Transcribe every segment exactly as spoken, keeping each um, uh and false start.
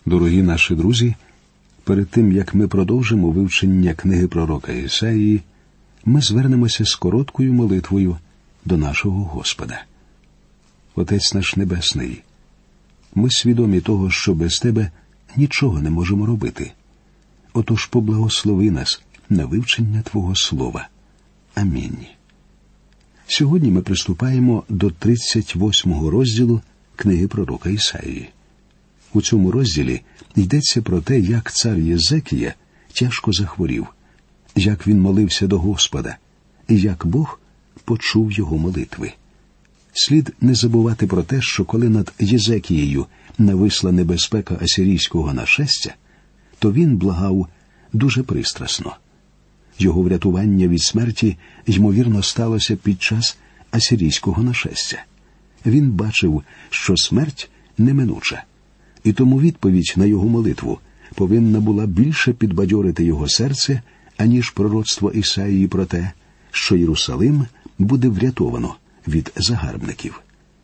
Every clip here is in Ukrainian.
Дорогі наші друзі, перед тим, як ми продовжимо вивчення книги пророка Ісаїї, ми звернемося з короткою молитвою до нашого Господа. Отець наш Небесний, ми свідомі того, що без Тебе нічого не можемо робити. Отож поблагослови нас на вивчення Твого Слова. Амінь. Сьогодні ми приступаємо до тридцять восьмого розділу книги пророка Ісаїї. У цьому розділі йдеться про те, як цар Єзекія тяжко захворів, як він молився до Господа, і як Бог почув його молитви. Слід не забувати про те, що коли над Єзекією нависла небезпека асирійського нашестя, то він благав дуже пристрасно. Його врятування від смерті, ймовірно, сталося під час асирійського нашестя. Він бачив, що смерть неминуча, і тому відповідь на його молитву повинна була більше підбадьорити його серце, аніж пророцтво Ісаїї про те, що Єрусалим буде врятовано від загарбників.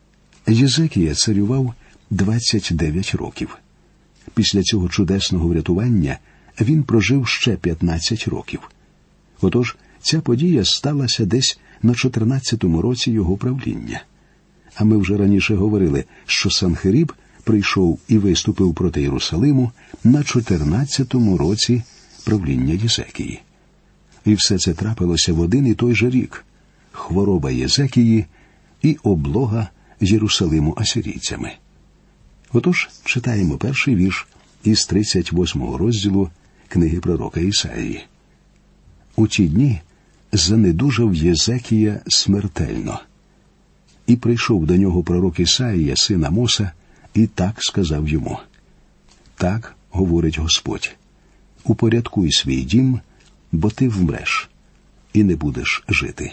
Єзекія царював двадцять дев'ять років. Після цього чудесного врятування він прожив ще п'ятнадцять років. Отож, ця подія сталася десь на чотирнадцятому році його правління. А ми вже раніше говорили, що Санхериб прийшов і виступив проти Єрусалиму на чотирнадцятому році правління Єзекії. І все це трапилося в один і той же рік – хвороба Єзекії і облога Єрусалиму асирійцями. Отож, читаємо перший вірш із тридцять восьмого розділу книги пророка Ісаїї. «У ті дні занедужав Єзекія смертельно. І прийшов до нього пророк Ісаїя, син Амоса, і так сказав йому: так говорить Господь, упорядкуй свій дім, бо ти вмреш і не будеш жити».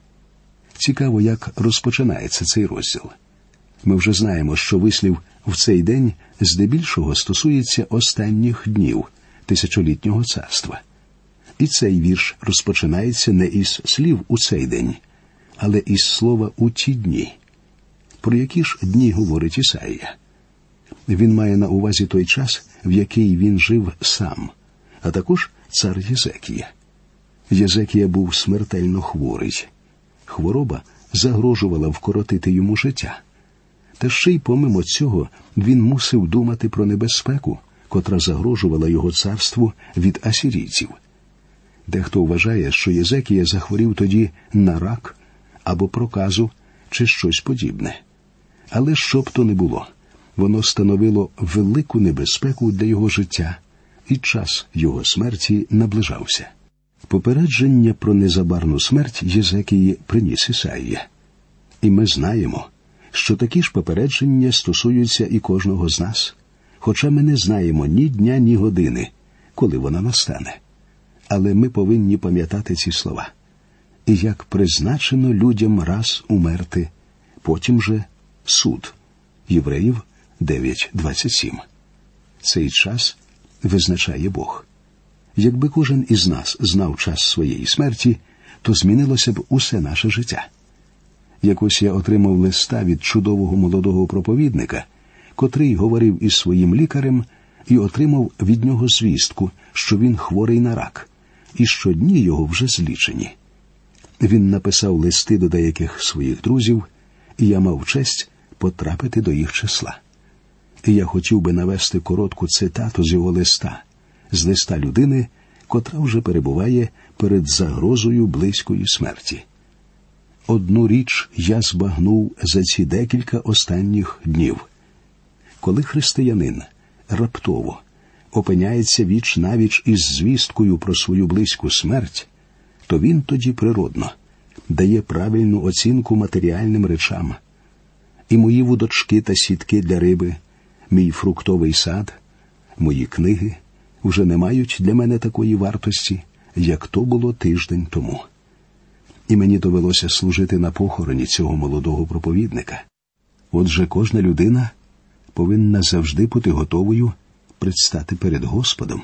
Цікаво, як розпочинається цей розділ. Ми вже знаємо, що вислів «в цей день» здебільшого стосується останніх днів тисячолітнього царства. І цей вірш розпочинається не із слів «у цей день», але із слова «у ті дні». Про які ж дні говорить Ісаїя? Він має на увазі той час, в який він жив сам, а також цар Єзекія. Єзекія був смертельно хворий. Хвороба загрожувала вкоротити йому життя. Та ще й помимо цього він мусив думати про небезпеку, котра загрожувала його царству від асирійців. Дехто вважає, що Єзекія захворів тоді на рак або проказу чи щось подібне. Але що б то не було, воно становило велику небезпеку для його життя, і час його смерті наближався. Попередження про незабарну смерть Єзекії приніс Ісаїя. І ми знаємо, що такі ж попередження стосуються і кожного з нас, хоча ми не знаємо ні дня, ні години, коли вона настане. Але ми повинні пам'ятати ці слова. І як призначено людям раз умерти, потім же суд. Євреїв дев'ять двадцять сім. Цей час визначає Бог. Якби кожен із нас знав час своєї смерті, то змінилося б усе наше життя. Якось я отримав листа від чудового молодого проповідника, котрий говорив із своїм лікарем і отримав від нього звістку, що він хворий на рак, і що дні його вже злічені. Він написав листи до деяких своїх друзів, і я мав честь потрапити до їх числа. І я хотів би навести коротку цитату з його листа, з листа людини, котра вже перебуває перед загрозою близької смерті. «Одну річ я збагнув за ці декілька останніх днів. Коли християнин раптово опиняється віч-навіч із звісткою про свою близьку смерть, то він тоді природно дає правильну оцінку матеріальним речам. І мої вудочки та сітки для риби, мій фруктовий сад, мої книги вже не мають для мене такої вартості, як то було тиждень тому». І мені довелося служити на похороні цього молодого проповідника. Отже, кожна людина повинна завжди бути готовою предстати перед Господом.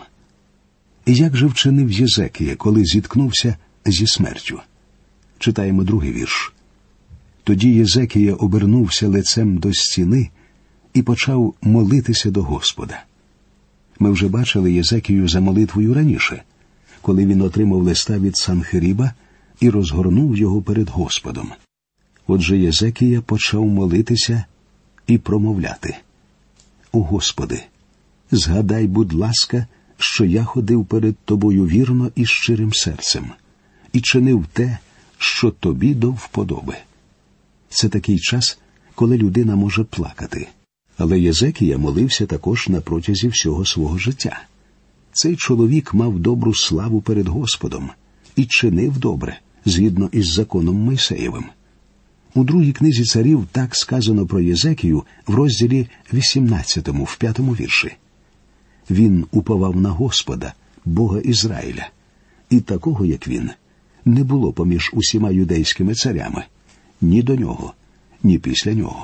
І як же вчинив Єзекія, коли зіткнувся зі смертю? Читаємо другий вірш. Тоді Єзекія обернувся лицем до стіни і почав молитися до Господа. Ми вже бачили Єзекію за молитвою раніше, коли він отримав листа від Санхеріба і розгорнув його перед Господом. Отже, Єзекія почав молитися і промовляти: «О Господи, згадай, будь ласка, що я ходив перед Тобою вірно і щирим серцем, і чинив те, що Тобі до вподоби». Це такий час, коли людина може плакати. Але Єзекія молився також на протязі всього свого життя. Цей чоловік мав добру славу перед Господом і чинив добре, згідно із законом Мойсеєвим. У другій книзі царів так сказано про Єзекію в розділі вісімнадцятому, в п'ятому вірші. «Він уповав на Господа, Бога Ізраїля, і такого, як він, не було поміж усіма юдейськими царями, ні до нього, ні після нього».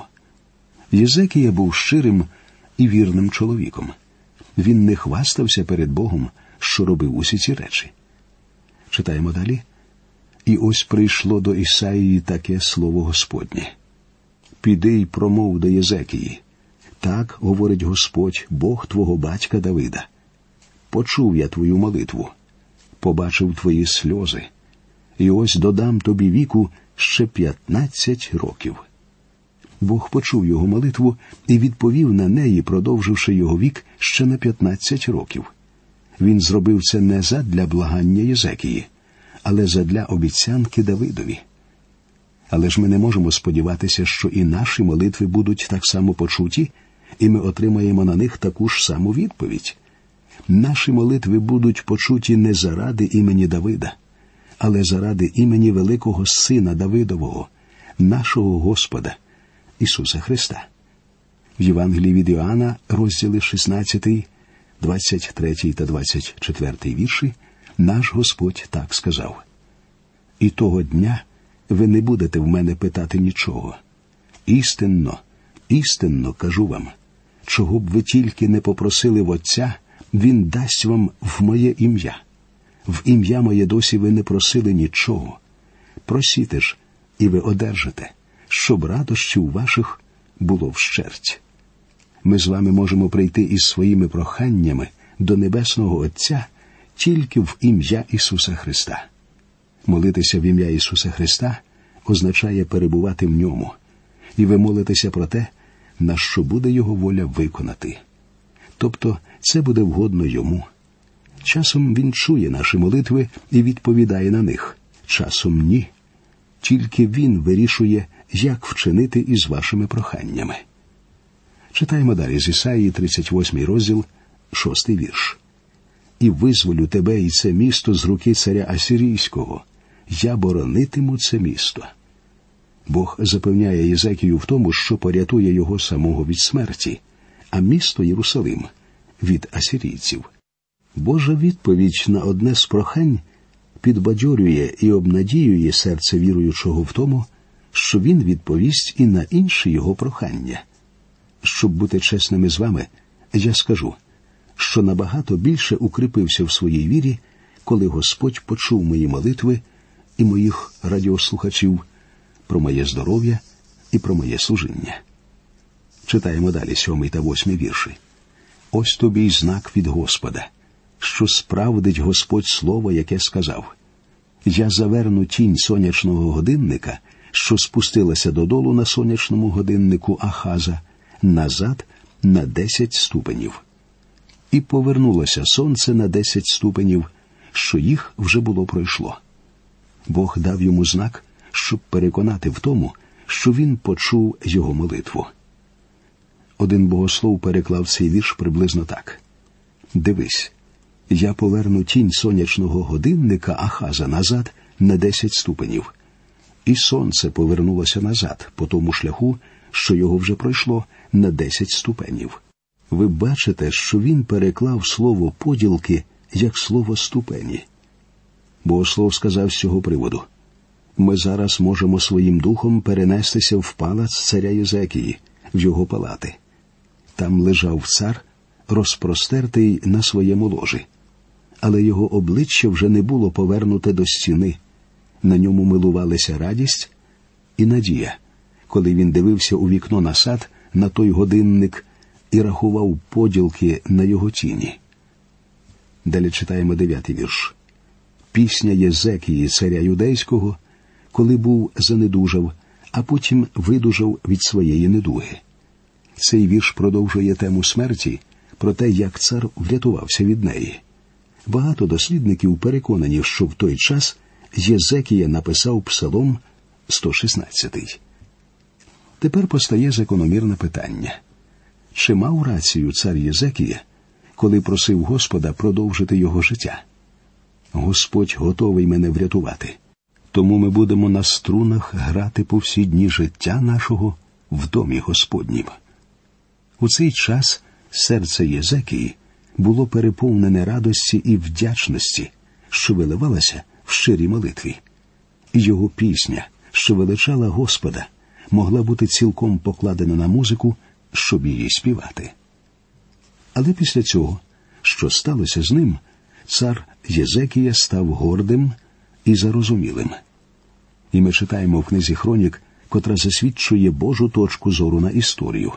Єзекія був щирим і вірним чоловіком. Він не хвастався перед Богом, що робив усі ці речі. Читаємо далі. «І ось прийшло до Ісаїї таке слово Господнє. Піди й промов до Єзекії. Так говорить Господь, Бог твого батька Давида. Почув я твою молитву, побачив твої сльози, і ось додам тобі віку ще п'ятнадцять років». Бог почув його молитву і відповів на неї, продовживши його вік ще на п'ятнадцять років. Він зробив це не задля благання Єзекії, але задля обіцянки Давидові. Але ж ми не можемо сподіватися, що і наші молитви будуть так само почуті, і ми отримаємо на них таку ж саму відповідь. Наші молитви будуть почуті не заради імені Давида, але заради імені великого Сина Давидового, нашого Господа, Ісуса Христа. В Євангелії від Іоанна, розділи шістнадцятий, двадцять третій та двадцять четвертий вірші, наш Господь так сказав: «І того дня ви не будете в мене питати нічого. Істинно, істинно кажу вам, чого б ви тільки не попросили в Отця, Він дасть вам в моє ім'я. В ім'я моє досі ви не просили нічого. Просіте ж, і ви одержите, щоб радощів ваших було вщерть». Ми з вами можемо прийти із своїми проханнями до Небесного Отця тільки в ім'я Ісуса Христа. Молитися в ім'я Ісуса Христа означає перебувати в Ньому, і ви молитеся про те, на що буде Його воля виконати. Тобто це буде вгодно Йому. Часом Він чує наші молитви і відповідає на них, часом ні. Тільки Він вирішує, як вчинити із вашими проханнями. Читаємо далі з Ісаїї, тридцять восьмий розділ, шостий вірш. «І визволю тебе і це місто з руки царя Асирійського. Я боронитиму це місто». Бог запевняє Єзекію в тому, що порятує його самого від смерті, а місто Єрусалим – від асирійців. Божа відповідь на одне з прохань підбадьорює і обнадіює серце віруючого в тому, що він відповість і на інші його прохання. Щоб бути чесними з вами, я скажу, що набагато більше укріпився в своїй вірі, коли Господь почув мої молитви і моїх радіослухачів про моє здоров'я і про моє служіння. Читаємо далі сьомий та восьмий вірші. «Ось тобі й знак від Господа, що справдить Господь слово, яке сказав. Я заверну тінь сонячного годинника, що спустилася додолу на сонячному годиннику Ахаза, назад на десять ступенів. І повернулося сонце на десять ступенів, що їх вже було пройшло». Бог дав йому знак, щоб переконати в тому, що він почув його молитву. Один богослов переклав цей вірш приблизно так. «Дивись, я поверну тінь сонячного годинника Ахаза назад на десять ступенів. І сонце повернулося назад по тому шляху, що його вже пройшло, на десять ступенів». Ви бачите, що він переклав слово «поділки» як слово «ступені». Богослов сказав з цього приводу: «Ми зараз можемо своїм духом перенестися в палац царя Єзекії, в його палати. Там лежав цар, розпростертий на своєму ложі. Але його обличчя вже не було повернуте до стіни. На ньому милувалися радість і надія, коли він дивився у вікно на сад, на той годинник, і рахував поділки на його тіні. Далі читаємо дев'ятий вірш. Пісня Єзекії, царя юдейського, коли був занедужав, а потім видужав від своєї недуги. Цей вірш продовжує тему смерті, про те, як цар врятувався від неї. Багато дослідників переконані, що в той час Єзекія написав Псалом сто шістнадцятий. Тепер постає закономірне питання. Чи мав рацію цар Єзекія, коли просив Господа продовжити його життя? Господь готовий мене врятувати. Тому ми будемо на струнах грати по всі дні життя нашого в домі Господнім. У цей час серце Єзекії було переповнене радості і вдячності, що виливалася в щирій молитві. І його пісня, що величала Господа, могла бути цілком покладена на музику, щоб її співати. Але після цього, що сталося з ним, цар Єзекія став гордим і зарозумілим. І ми читаємо в книзі Хронік, котра засвідчує Божу точку зору на історію.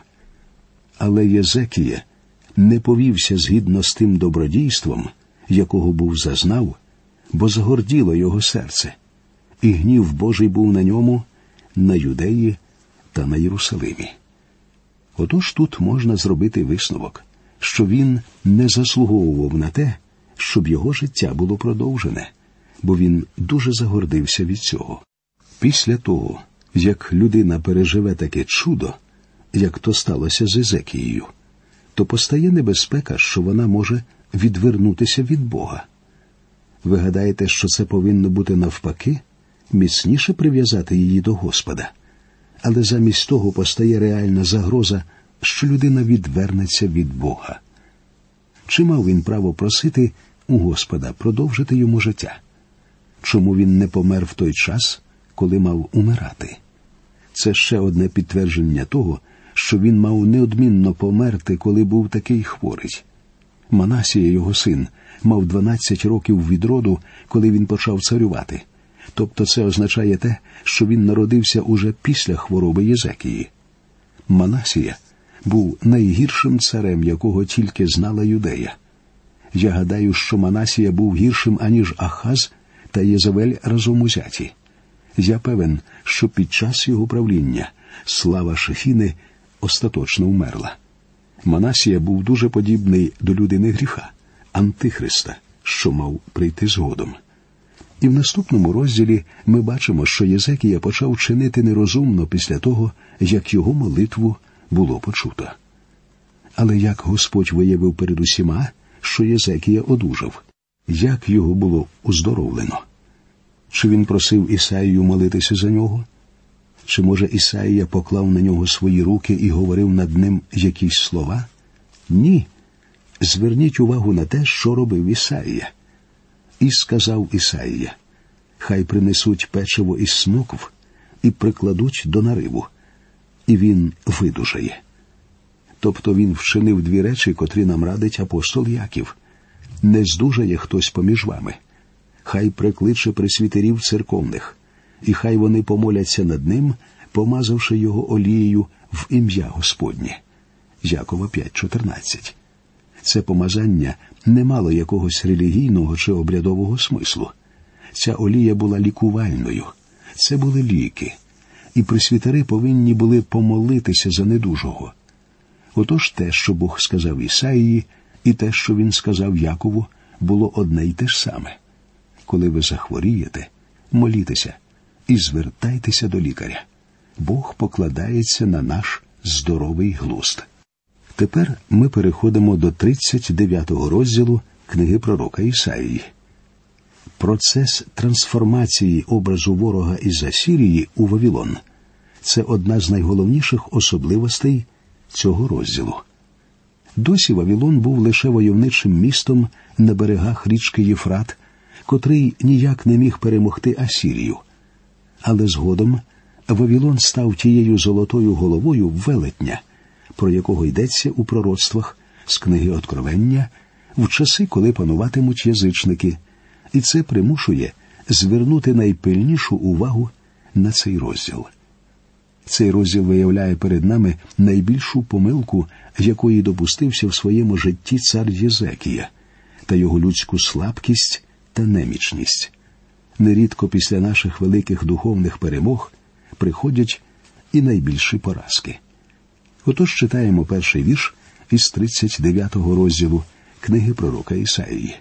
Але Єзекія не повівся згідно з тим добродійством, якого був зазнав, бо згорділо його серце, і гнів Божий був на ньому, на Юдеї та на Єрусалимі. Отож тут можна зробити висновок, що він не заслуговував на те, щоб його життя було продовжене, бо він дуже загордився від цього. Після того, як людина переживе таке чудо, як то сталося з Єзекією, то постає небезпека, що вона може відвернутися від Бога. Ви гадаєте, що це повинно бути навпаки, міцніше прив'язати її до Господа? Але замість того постає реальна загроза, що людина відвернеться від Бога. Чи мав він право просити у Господа продовжити йому життя? Чому він не помер в той час, коли мав умирати? Це ще одне підтвердження того, що він мав неодмінно померти, коли був такий хворий. Манасія, його син, мав дванадцять років від роду, коли він почав царювати. Тобто це означає те, що він народився уже після хвороби Єзекії. Манасія був найгіршим царем, якого тільки знала Юдея. Я гадаю, що Манасія був гіршим, аніж Ахаз та Єзавель разом узяті. Я певен, що під час його правління слава Шефіни остаточно вмерла. Манасія був дуже подібний до людини гріха, Антихриста, що мав прийти згодом. І в наступному розділі ми бачимо, що Єзекія почав чинити нерозумно після того, як його молитву було почуто. Але як Господь виявив перед усіма, що Єзекія одужав? Як його було уздоровлено? Чи він просив Ісаїю молитися за нього? Чи, може, Ісаїя поклав на нього свої руки і говорив над ним якісь слова? Ні. Зверніть увагу на те, що робив Ісаїя. І сказав Ісаїя: «Хай принесуть печиво із смокв і прикладуть до нариву, і він видужає». Тобто він вчинив дві речі, котрі нам радить апостол Яків. «Не здужає хтось поміж вами. Хай прикличе пресвітерів церковних, і хай вони помоляться над ним, помазавши його олією в ім'я Господнє». Якова п'ять чотирнадцять. Це помазання не мало якогось релігійного чи обрядового смислу. Ця олія була лікувальною. Це були ліки. І пресвітери повинні були помолитися за недужого. Отож те, що Бог сказав Ісаїї, і те, що він сказав Якову, було одне й те ж саме. Коли ви захворієте, молітеся і звертайтеся до лікаря. Бог покладається на наш здоровий глузд. Тепер ми переходимо до тридцять дев'ятого розділу книги пророка Ісаїї. Процес трансформації образу ворога із Асірії у Вавилон – це одна з найголовніших особливостей цього розділу. Досі Вавилон був лише войовничим містом на берегах річки Єфрат, котрий ніяк не міг перемогти Асірію. Але згодом Вавилон став тією золотою головою велетня, про якого йдеться у пророцтвах з книги Откровення, в часи, коли пануватимуть язичники, і це примушує звернути найпильнішу увагу на цей розділ. Цей розділ виявляє перед нами найбільшу помилку, якої допустився в своєму житті цар Єзекія, та його людську слабкість та немічність. Нерідко після наших великих духовних перемог приходять і найбільші поразки. Отож читаємо перший вірш із тридцять дев'ятого розділу книги пророка Ісаїї.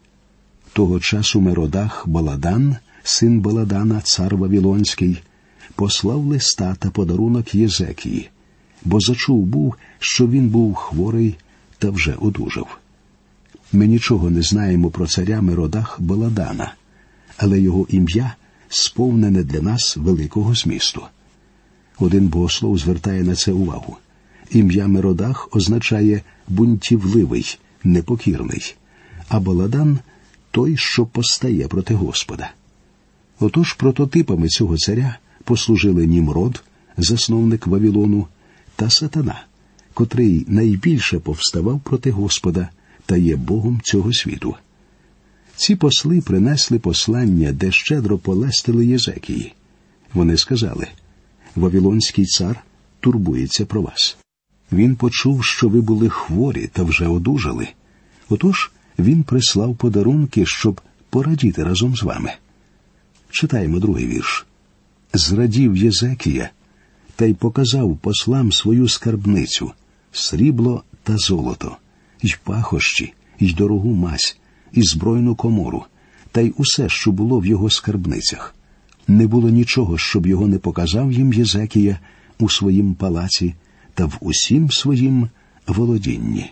Того часу Меродах Баладан, син Баладана, цар Вавилонський, послав листа та подарунок Єзекії, бо зачув був, що він був хворий та вже одужав. Ми нічого не знаємо про царя Меродах Баладана, але його ім'я сповнене для нас великого змісту. Один богослов звертає на це увагу. Ім'я Меродах означає бунтівливий, непокірний, а Баладан – той, що постає проти Господа. Отож прототипами цього царя послужили Німрод, засновник Вавилону, та Сатана, котрий найбільше повставав проти Господа та є Богом цього світу. Ці посли принесли послання, де щедро полестили Єзекії. Вони сказали: «Вавилонський цар турбується про вас. Він почув, що ви були хворі та вже одужали. Отож він прислав подарунки, щоб порадіти разом з вами». Читаємо другий вірш. «Зрадів Єзекія, та й показав послам свою скарбницю, срібло та золото, й пахощі, й дорогу мазь, і збройну комору, та й усе, що було в його скарбницях. Не було нічого, щоб його не показав їм Єзекія у своїм палаці та в усім своїм володінні».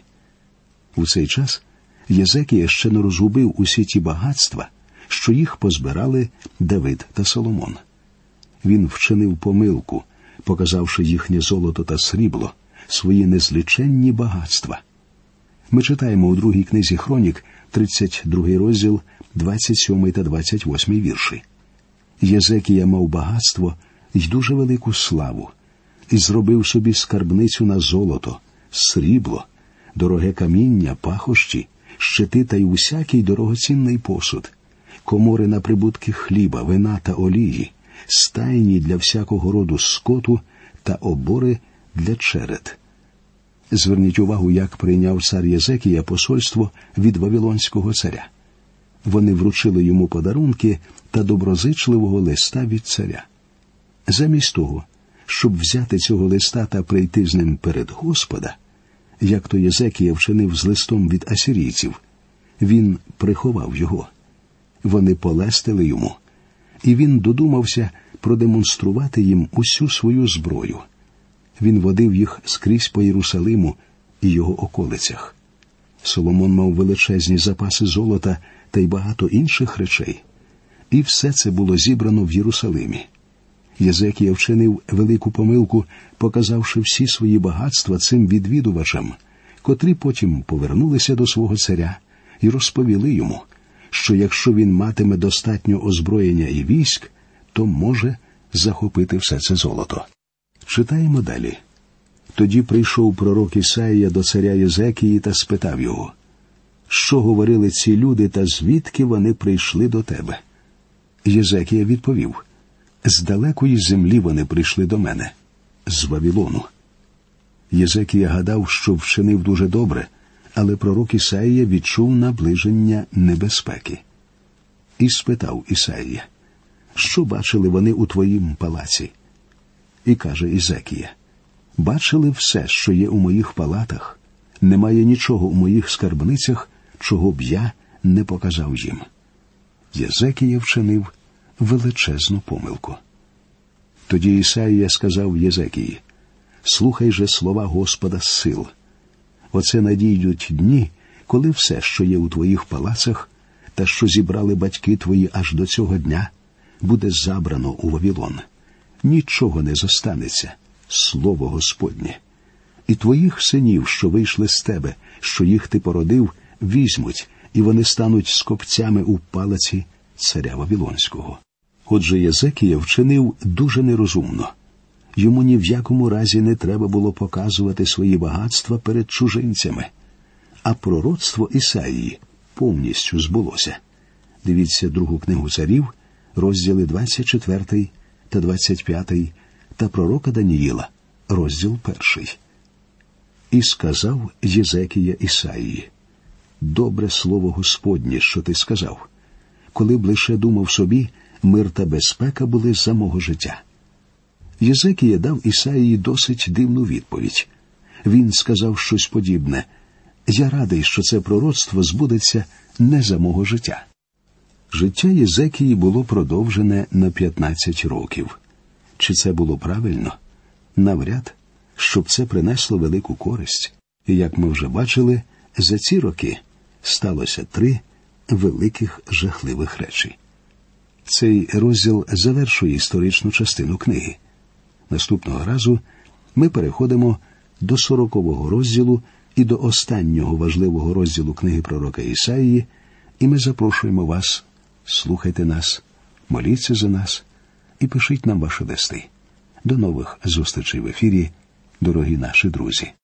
У цей час Єзекія ще не розгубив усі ті багатства, що їх позбирали Давид та Соломон. Він вчинив помилку, показавши їхнє золото та срібло, свої незліченні багатства. Ми читаємо у другій книзі Хронік, тридцять другий розділ, двадцять сьомий та двадцять восьмий вірші. Єзекія мав багатство й дуже велику славу, і зробив собі скарбницю на золото, срібло, дороге каміння, пахощі, щити та й усякий дорогоцінний посуд, комори на прибутки хліба, вина та олії, стайні для всякого роду скоту та обори для черед. Зверніть увагу, як прийняв цар Єзекія посольство від Вавилонського царя. Вони вручили йому подарунки та доброзичливого листа від царя. Замість того, щоб взяти цього листа та прийти з ним перед Господа, як то Єзекія вчинив з листом від асирійців, він приховав його. Вони полестили йому, і він додумався продемонструвати їм усю свою зброю. Він водив їх скрізь по Єрусалиму і його околицях. Соломон мав величезні запаси золота та й багато інших речей. І все це було зібрано в Єрусалимі. Єзекія вчинив велику помилку, показавши всі свої багатства цим відвідувачам, котрі потім повернулися до свого царя і розповіли йому, що якщо він матиме достатньо озброєння і військ, то може захопити все це золото. Читаємо далі. Тоді прийшов пророк Ісаїя до царя Єзекії та спитав його: «Що говорили ці люди та звідки вони прийшли до тебе?» Єзекія відповів: «З далекої землі вони прийшли до мене, з Вавилону». Єзекія гадав, що вчинив дуже добре, але пророк Ісаїя відчув наближення небезпеки. І спитав Ісаїя: «Що бачили вони у твоїм палаці?» І каже Єзекія: «Бачили все, що є у моїх палатах, немає нічого у моїх скарбницях, чого б я не показав їм». Єзекія вчинив величезну помилку. Тоді Ісаїя сказав Єзекії: «Слухай же слова Господа з сил. Оце надійдуть дні, коли все, що є у твоїх палацах, та що зібрали батьки твої аж до цього дня, буде забрано у Вавилон. Нічого не зостанеться, слово Господнє. І твоїх синів, що вийшли з тебе, що їх ти породив, візьмуть, і вони стануть скопцями у палаці царя Вавилонського». Отже, Єзекія вчинив дуже нерозумно. Йому ні в якому разі не треба було показувати свої багатства перед чужинцями. А пророцтво Ісаїї повністю збулося. Дивіться другу книгу царів, розділи двадцять четвертий та двадцять п'ятий, та пророка Даніїла, розділ перший. «І сказав Єзекія Ісаїї: добре слово Господнє, що ти сказав. Коли б лише думав собі, мир та безпека були за мого життя». Єзекія дав Ісаїї досить дивну відповідь. Він сказав щось подібне: «Я радий, що це пророцтво збудеться не за мого життя». Життя Єзекії було продовжене на п'ятнадцять років. Чи це було правильно? Навряд, щоб це принесло велику користь. І, як ми вже бачили, за ці роки сталося три великих жахливих речі. Цей розділ завершує історичну частину книги. Наступного разу ми переходимо до сорокового розділу і до останнього важливого розділу книги пророка Ісаїї, і ми запрошуємо вас, слухайте нас, моліться за нас і пишіть нам ваші листи. До нових зустрічей в ефірі, дорогі наші друзі.